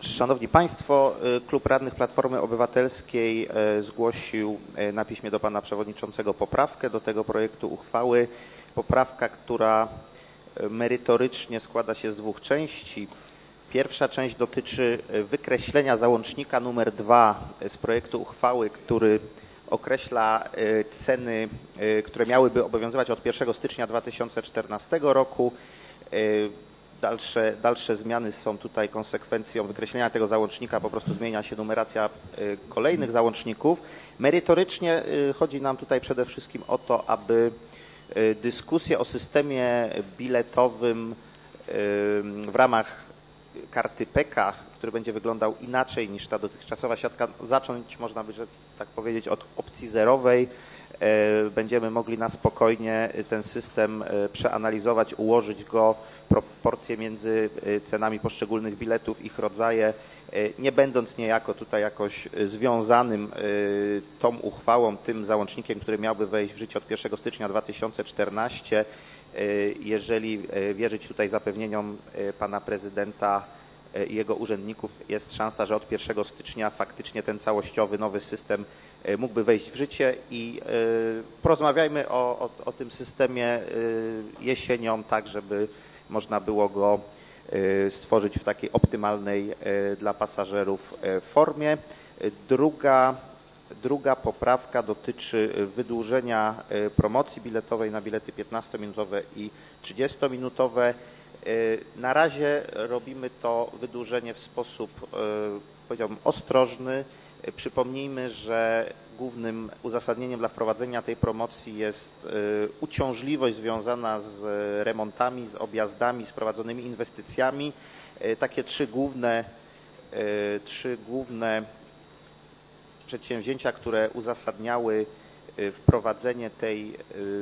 Szanowni Państwo, Klub Radnych Platformy Obywatelskiej zgłosił na piśmie do Pana Przewodniczącego poprawkę do tego projektu uchwały. Poprawka, która merytorycznie składa się z dwóch części. Pierwsza część dotyczy wykreślenia załącznika nr 2 z projektu uchwały, który określa ceny, które miałyby obowiązywać od 1 stycznia 2014 roku. Dalsze zmiany są tutaj konsekwencją wykreślenia tego załącznika, po prostu zmienia się numeracja kolejnych załączników. Merytorycznie chodzi nam tutaj przede wszystkim o to, aby dyskusję o systemie biletowym w ramach karty PEKA, który będzie wyglądał inaczej niż ta dotychczasowa siatka, zacząć, można by, że tak powiedzieć, od opcji zerowej. Będziemy mogli na spokojnie ten system przeanalizować, ułożyć go, proporcje między cenami poszczególnych biletów, ich rodzaje, nie będąc niejako tutaj jakoś związanym tą uchwałą, tym załącznikiem, który miałby wejść w życie od 1 stycznia 2014. Jeżeli wierzyć tutaj zapewnieniom Pana Prezydenta i jego urzędników, jest szansa, że od 1 stycznia faktycznie ten całościowy nowy system mógłby wejść w życie i porozmawiajmy o tym systemie jesienią, tak żeby można było go stworzyć w takiej optymalnej dla pasażerów formie. Druga poprawka dotyczy wydłużenia promocji biletowej na bilety 15-minutowe i 30-minutowe. Na razie robimy to wydłużenie w sposób, powiedziałbym, ostrożny. Przypomnijmy, że głównym uzasadnieniem dla wprowadzenia tej promocji jest uciążliwość związana z remontami, z objazdami, z prowadzonymi inwestycjami. Takie trzy główne przedsięwzięcia, które uzasadniały wprowadzenie tej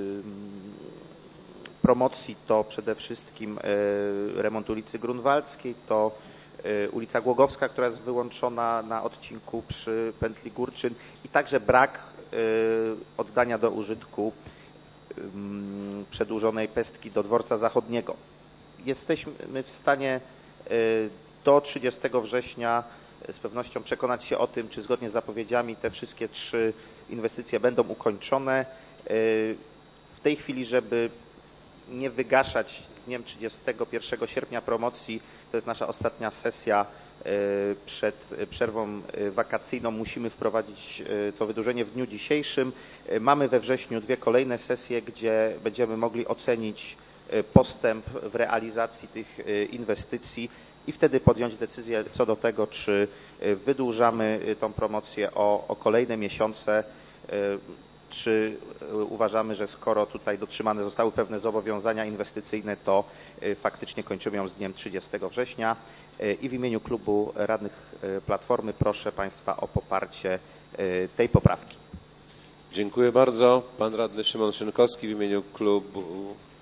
promocji, to przede wszystkim remont ulicy Grunwaldzkiej, to ulica Głogowska, która jest wyłączona na odcinku przy pętli Górczyn i także brak oddania do użytku przedłużonej pestki do dworca zachodniego. Jesteśmy w stanie do 30 września z pewnością przekonać się o tym, czy zgodnie z zapowiedziami te wszystkie trzy inwestycje będą ukończone. W tej chwili, żeby nie wygaszać z dniem 31 sierpnia promocji, to jest nasza ostatnia sesja przed przerwą wakacyjną, musimy wprowadzić to wydłużenie w dniu dzisiejszym. Mamy we wrześniu dwie kolejne sesje, gdzie będziemy mogli ocenić postęp w realizacji tych inwestycji i wtedy podjąć decyzję co do tego, czy wydłużamy tą promocję o kolejne miesiące, czy uważamy, że skoro tutaj dotrzymane zostały pewne zobowiązania inwestycyjne, to faktycznie kończymy ją z dniem 30 września. I w imieniu Klubu Radnych Platformy proszę Państwa o poparcie tej poprawki. Dziękuję bardzo. Pan radny Szymon Szynkowski w imieniu Klubu